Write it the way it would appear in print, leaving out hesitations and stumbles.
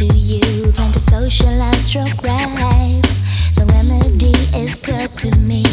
to you, plenty social and stroke right. The remedy is good to me.